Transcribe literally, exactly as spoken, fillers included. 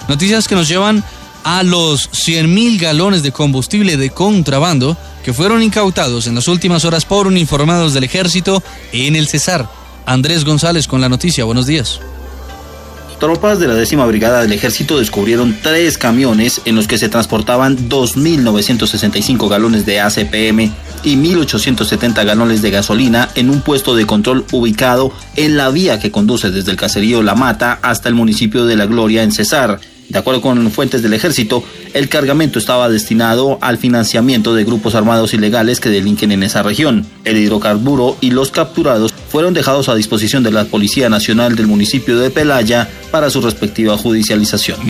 Noticias que nos llevan a los cien mil galones de combustible de contrabando que fueron incautados en las últimas horas por uniformados del ejército en el Cesar. Andrés González con la noticia, buenos días. Tropas de la décima brigada del ejército descubrieron tres camiones en los que se transportaban dos mil novecientos sesenta y cinco galones de A C P M y mil ochocientos setenta galones de gasolina en un puesto de control ubicado en la vía que conduce desde el caserío La Mata hasta el municipio de La Gloria en Cesar. De acuerdo con fuentes del ejército, el cargamento estaba destinado al financiamiento de grupos armados ilegales que delinquen en esa región. El hidrocarburo y los capturados fueron dejados a disposición de la Policía Nacional del municipio de Pelaya para su respectiva judicialización.